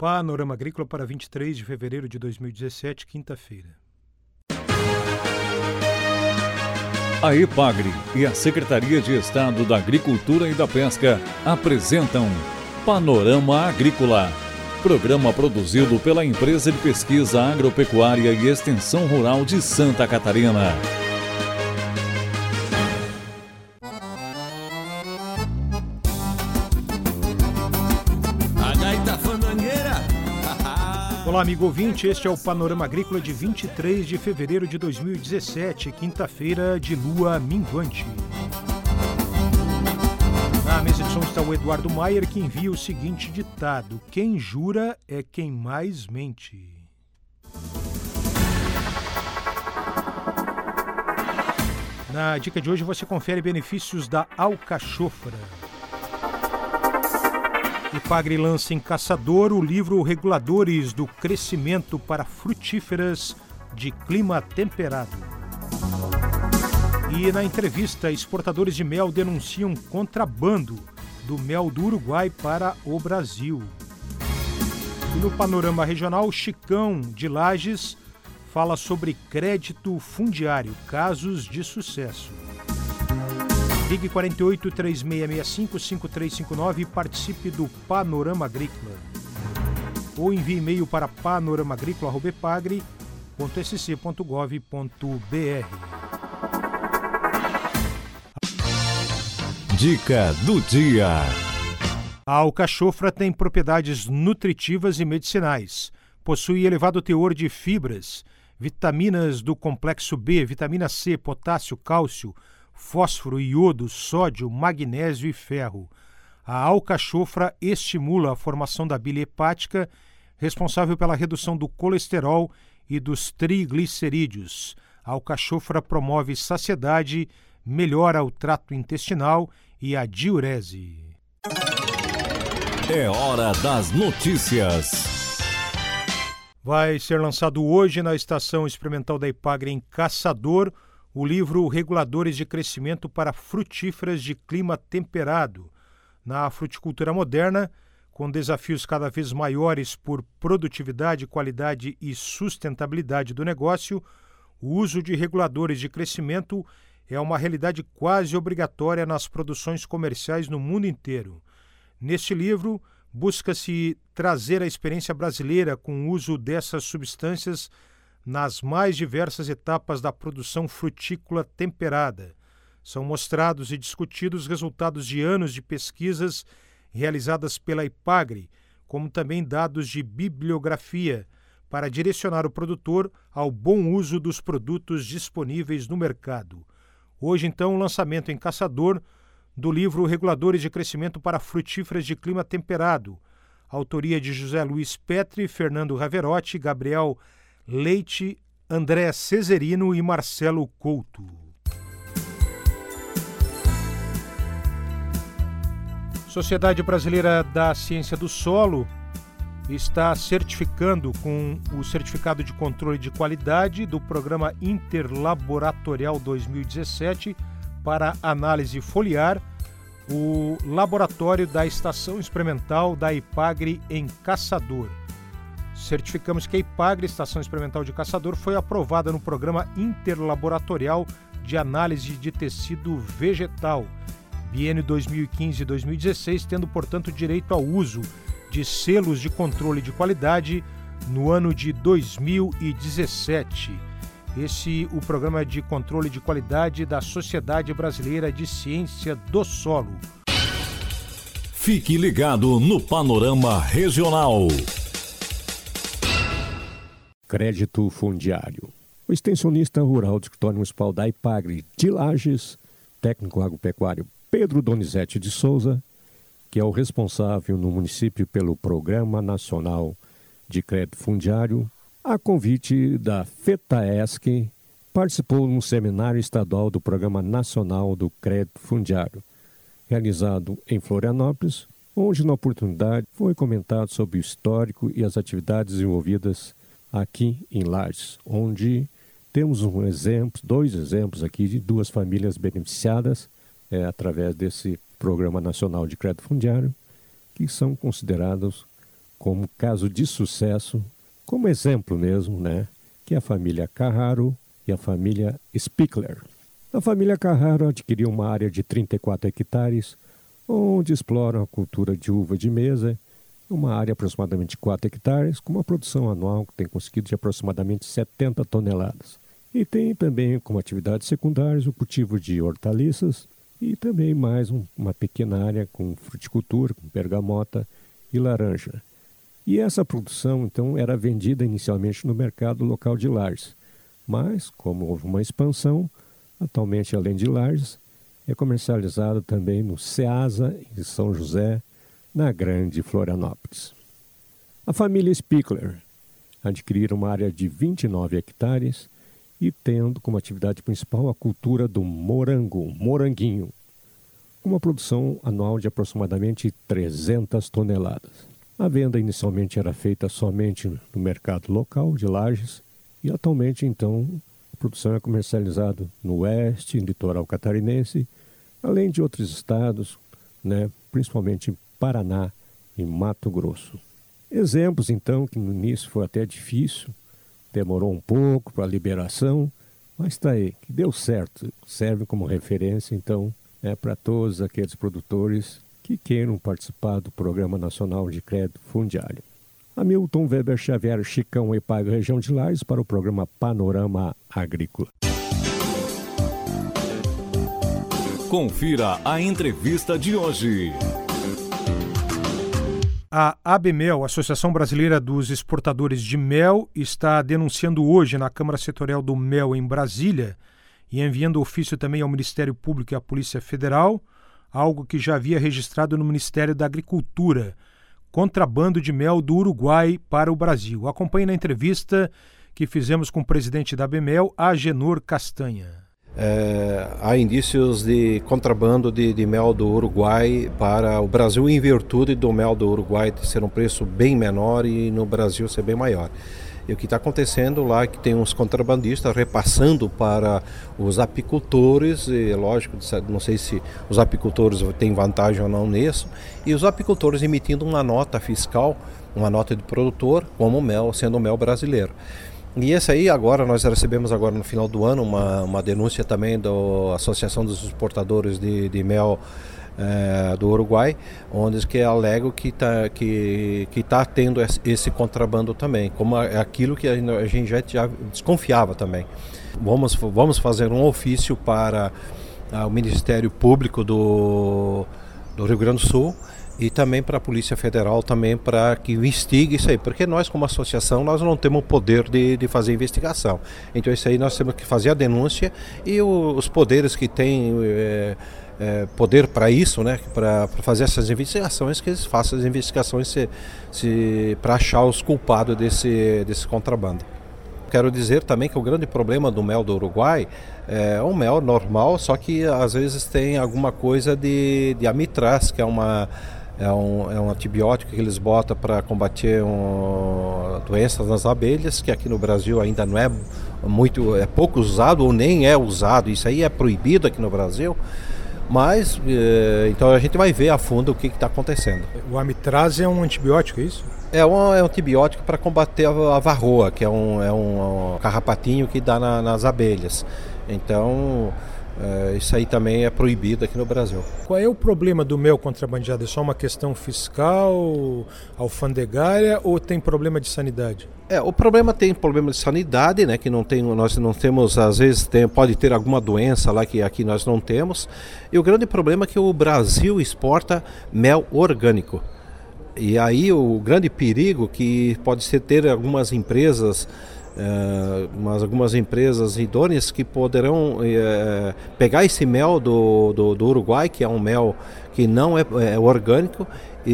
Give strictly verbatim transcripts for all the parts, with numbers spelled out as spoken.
Panorama Agrícola para vinte e três de fevereiro de dois mil e dezessete, quinta-feira. A EPAGRE e a Secretaria de Estado da Agricultura e da Pesca apresentam Panorama Agrícola, programa produzido pela Empresa de Pesquisa Agropecuária e Extensão Rural de Santa Catarina. Olá, amigo ouvinte, este é o Panorama Agrícola de vinte e três de fevereiro de dois mil e dezessete, quinta-feira de lua minguante. Na mesa de som está o Eduardo Maier, que envia o seguinte ditado: quem jura é quem mais mente. Na dica de hoje você confere benefícios da alcachofra. EPAGRE lança em Caçador o livro Reguladores do Crescimento para Frutíferas de Clima Temperado. E na entrevista, exportadores de mel denunciam contrabando do mel do Uruguai para o Brasil. E no panorama regional, Chicão de Lages fala sobre crédito fundiário, casos de sucesso. Ligue quarenta e oito, três seis seis cinco, cinco três cinco nove e participe do Panorama Agrícola. Ou envie e-mail para panoramaagrícola arroba epagre ponto s c ponto gov ponto b r. Dica do dia. A alcachofra tem propriedades nutritivas e medicinais. Possui elevado teor de fibras, vitaminas do complexo B, vitamina C, potássio, cálcio, fósforo, iodo, sódio, magnésio e ferro. A alcachofra estimula a formação da bile hepática, responsável pela redução do colesterol e dos triglicerídeos. A alcachofra promove saciedade, melhora o trato intestinal e a diurese. É hora das notícias. Vai ser lançado hoje na Estação Experimental da EPAGRE em Caçador o livro Reguladores de Crescimento para Frutíferas de Clima Temperado. Na fruticultura moderna, com desafios cada vez maiores por produtividade, qualidade e sustentabilidade do negócio, o uso de reguladores de crescimento é uma realidade quase obrigatória nas produções comerciais no mundo inteiro. Neste livro, busca-se trazer a experiência brasileira com o uso dessas substâncias nas mais diversas etapas da produção frutícola temperada. São mostrados e discutidos resultados de anos de pesquisas realizadas pela EPAGRE, como também dados de bibliografia, para direcionar o produtor ao bom uso dos produtos disponíveis no mercado. Hoje, então, o lançamento em Caçador do livro Reguladores de Crescimento para Frutíferas de Clima Temperado, autoria de José Luiz Petri, Fernando Raverotti, Gabriel Leite, André Cesarino e Marcelo Couto. Sociedade Brasileira da Ciência do Solo está certificando com o Certificado de Controle de Qualidade do Programa Interlaboratorial dois mil e dezessete para análise foliar o laboratório da Estação Experimental da EPAGRE em Caçador. Certificamos que a EPAGRE, Estação Experimental de Caçador, foi aprovada no Programa Interlaboratorial de Análise de Tecido Vegetal, biênio dois mil e quinze a dois mil e dezesseis, tendo, portanto, direito ao uso de selos de controle de qualidade no ano de dois mil e dezessete. Esse é o Programa de Controle de Qualidade da Sociedade Brasileira de Ciência do Solo. Fique ligado no Panorama Regional. Crédito fundiário. O extensionista rural do escritório municipal da EPAGRE de Lages, técnico agropecuário Pedro Donizete de Souza, que é o responsável no município pelo Programa Nacional de Crédito Fundiário, a convite da FETAESC, participou num seminário estadual do Programa Nacional do Crédito Fundiário, realizado em Florianópolis, onde na oportunidade foi comentado sobre o histórico e as atividades envolvidas aqui em Lages, onde temos um exemplo, dois exemplos aqui de duas famílias beneficiadas é, através desse Programa Nacional de Crédito Fundiário, que são considerados como caso de sucesso, como exemplo mesmo, né, que é a família Carraro e a família Spickler. A família Carraro adquiriu uma área de trinta e quatro hectares, onde exploram a cultura de uva de mesa, uma área aproximadamente de quatro hectares, com uma produção anual que tem conseguido de aproximadamente setenta toneladas. E tem também como atividades secundárias o cultivo de hortaliças e também mais um, uma pequena área com fruticultura, com bergamota e laranja. E essa produção, então, era vendida inicialmente no mercado local de Lages, mas, como houve uma expansão, atualmente, além de Lages, é comercializada também no Ceasa, em São José, na Grande Florianópolis. A família Spickler adquiriu uma área de vinte e nove hectares e tendo como atividade principal a cultura do morango, moranguinho, uma produção anual de aproximadamente trezentas toneladas. A venda inicialmente era feita somente no mercado local de Lages e atualmente, então, a produção é comercializada no oeste, no litoral catarinense, além de outros estados, né, principalmente Paraná e Mato Grosso. Exemplos, então, que no início foi até difícil, demorou um pouco para a liberação, mas está aí, que deu certo, serve como referência, então, é para todos aqueles produtores que queiram participar do Programa Nacional de Crédito Fundiário. Hamilton Weber Xavier, Chicão, EPAGRE, região de Lages, para o programa Panorama Agrícola. Confira a entrevista de hoje. A ABMEL, Associação Brasileira dos Exportadores de Mel, está denunciando hoje na Câmara Setorial do Mel em Brasília e enviando ofício também ao Ministério Público e à Polícia Federal, algo que já havia registrado no Ministério da Agricultura, contrabando de mel do Uruguai para o Brasil. Acompanhe na entrevista que fizemos com o presidente da ABMEL, Agenor Castanha. É, há indícios de contrabando de, de mel do Uruguai para o Brasil em virtude do mel do Uruguai ser um preço bem menor e no Brasil ser bem maior. E o que está acontecendo lá é que tem uns contrabandistas repassando para os apicultores, e lógico, não sei se os apicultores têm vantagem ou não nisso, e os apicultores emitindo uma nota fiscal, uma nota de produtor, como mel, sendo mel brasileiro. E esse aí agora, nós recebemos agora no final do ano uma, uma denúncia também da Associação dos Exportadores de, de Mel é, do Uruguai, onde que alegam que está que, que tá tendo esse contrabando também, como aquilo que a gente já, já desconfiava também. Vamos, vamos fazer um ofício para ah, o Ministério Público do, do Rio Grande do Sul, e também para a Polícia Federal, também para que investigue isso aí, porque nós como associação nós não temos o poder de, de fazer investigação. Então isso aí nós temos que fazer a denúncia e o, os poderes que têm é, é, poder para isso, né, para fazer essas investigações, que eles façam as investigações se, se, para achar os culpados desse, desse contrabando. Quero dizer também que o grande problema do mel do Uruguai é um mel normal, só que às vezes tem alguma coisa de, de amitraz, que é uma É um, é um antibiótico que eles botam para combater um, doenças nas abelhas, que aqui no Brasil ainda não é muito, é pouco usado ou nem é usado. Isso aí é proibido aqui no Brasil, mas eh, então a gente vai ver a fundo o que está acontecendo. O amitraz é um antibiótico, é isso? É um, é um antibiótico para combater a, a varroa, que é um, é um, um carrapatinho que dá na, nas abelhas. Então É, isso aí também é proibido aqui no Brasil. Qual é o problema do mel contrabandeado? É só uma questão fiscal, alfandegária, ou tem problema de sanidade? É, o problema tem problema de sanidade, né? Que não tem, nós não temos, às vezes tem, pode ter alguma doença lá que aqui nós não temos. E o grande problema é que o Brasil exporta mel orgânico. E aí o grande perigo que pode ser ter algumas empresas Uh, mas algumas empresas idôneas que poderão uh, pegar esse mel do, do, do Uruguai, que é um mel que não é, é orgânico,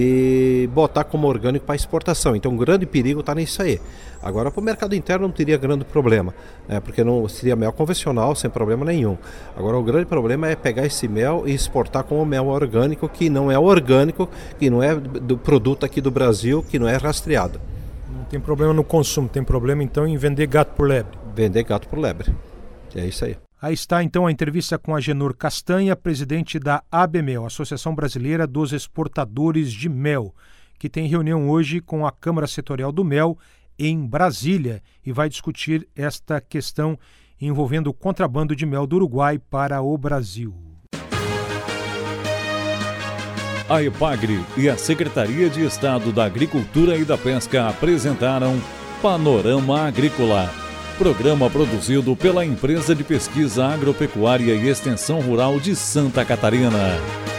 e botar como orgânico para exportação. Então o grande perigo está nisso aí. Agora para o mercado interno não teria grande problema, né, porque não seria mel convencional sem problema nenhum. Agora o grande problema é pegar esse mel e exportar como mel orgânico, que não é orgânico, que não é do produto aqui do Brasil, que não é rastreado. Não tem problema no consumo, tem problema então em vender gato por lebre. Vender gato por lebre, é isso aí. Aí está então a entrevista com Agenor Castanha, presidente da ABMEL, Associação Brasileira dos Exportadores de Mel, que tem reunião hoje com a Câmara Setorial do Mel em Brasília e vai discutir esta questão envolvendo o contrabando de mel do Uruguai para o Brasil. A EPAGRE e a Secretaria de Estado da Agricultura e da Pesca apresentaram Panorama Agrícola, programa produzido pela Empresa de Pesquisa Agropecuária e Extensão Rural de Santa Catarina.